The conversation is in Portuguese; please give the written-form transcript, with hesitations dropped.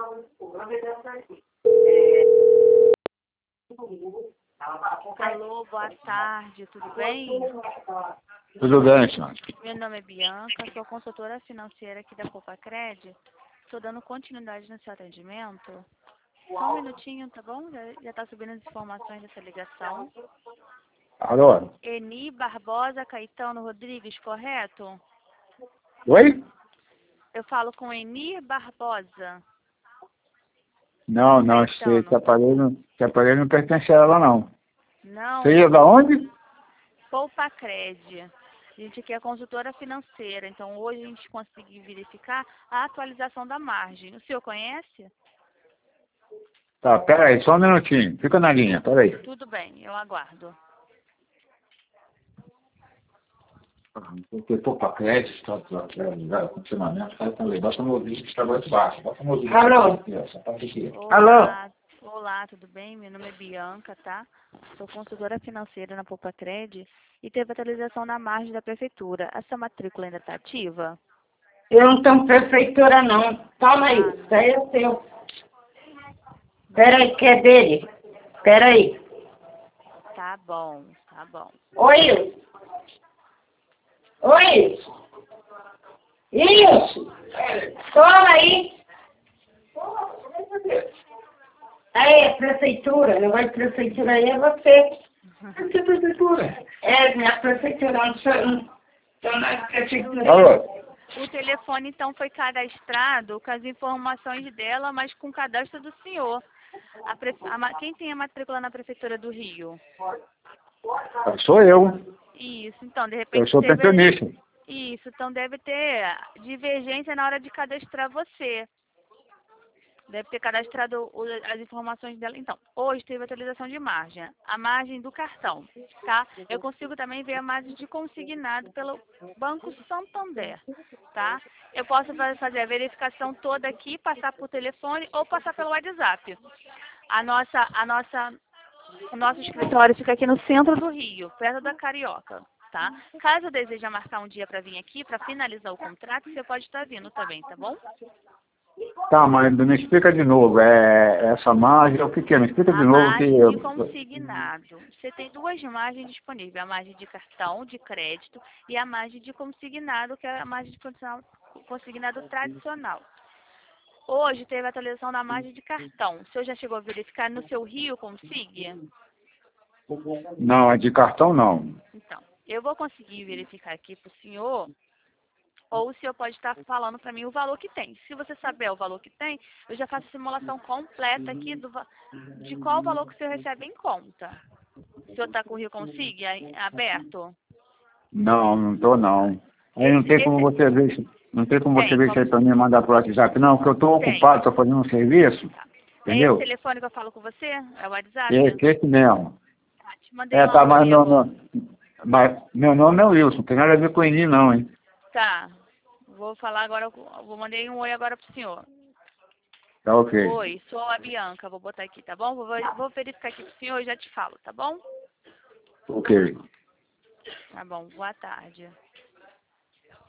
Alô, boa tarde, tudo bem? Tudo bem, senhor. Meu nome é Bianca, sou consultora financeira aqui da Poupa-Cred. Estou dando continuidade no seu atendimento. Só um minutinho, tá bom? Já está subindo as informações dessa ligação. Alô? Eni Barbosa Caetano Rodrigues, correto? Oi? Eu falo com Eni Barbosa. Não, Caetano. esse aparelho não pertence a ela, não. Não, Você ia da onde? Poupa-Cred. A gente aqui é consultora financeira, então hoje a gente conseguiu verificar a atualização da margem. O senhor conhece? Tá, peraí, só um minutinho. Fica na linha, peraí. Tudo bem, eu aguardo. Porque para crédito, está funcionamento, tá legal. Bota no ouvido que está mais baixo. Bota no ouvido. Alô? Essa parte aqui. Olá, olá, tudo bem? Meu nome é Bianca, tá? Sou consultora financeira na Poupa-Cred e teve atualização na margem da prefeitura. Essa matrícula ainda está ativa? Eu não tenho prefeitura, não. Toma aí, isso aí é seu. Peraí, que é dele. Peraí. Tá bom, tá bom. Oi. Oi. Isso. Toma aí. Aí, prefeitura. Negócio de prefeitura aí é você. Que prefeitura? É, minha prefeitura. Não sou mais prefeitura. Alô? O telefone, então, foi cadastrado com as informações dela, mas com o cadastro do senhor. Quem tem a matrícula na Prefeitura do Rio? Sou eu. Isso, então, de Eu repente sou teve... pensionista. Isso, então deve ter divergência na hora de cadastrar você. Deve ter cadastrado as informações dela. Então, hoje teve atualização de margem. A margem do cartão, tá? Eu consigo também ver a margem de consignado pelo Banco Santander, tá? Eu posso fazer a verificação toda aqui, passar por telefone ou passar pelo WhatsApp. O nosso escritório fica aqui no centro do Rio, perto da Carioca, tá? Caso deseje marcar um dia para vir aqui, para finalizar o contrato, você pode estar vindo também, tá bom? Tá, mas me explica de novo. Essa margem é o que é? Me explica de A novo que margem de consignado. Você tem duas margens disponíveis, a margem de cartão, de crédito, e a margem de consignado, que é a margem de consignado tradicional. Hoje teve a atualização da margem de cartão. O senhor já chegou a verificar no seu Rio Consig? Não, é de cartão não. Então, eu vou conseguir verificar aqui para o senhor, ou o senhor pode estar falando para mim o valor que tem. Se você saber o valor que tem, eu já faço a simulação completa aqui de qual o valor que o senhor recebe em conta. O senhor está com o Rio Consig aberto? Não, não tô não. Aí não tem como você ver isso. Não tem como você ver isso aí para mim e mandar pro WhatsApp, não, porque eu estou ocupado, estou fazendo um serviço. É Entendeu? esse telefone que eu falo com você? É o WhatsApp? Esse mesmo. Tá, te mandei um Tá, mas, arquivo. mas meu nome é Wilson, não tem nada a ver com o Eni não, hein? Tá. Vou falar agora, mandei um oi agora pro senhor. Tá ok. Oi, sou a Bianca, vou botar aqui, tá bom? Vou verificar aqui pro senhor e já te falo, tá bom? Ok. Tá bom, boa tarde.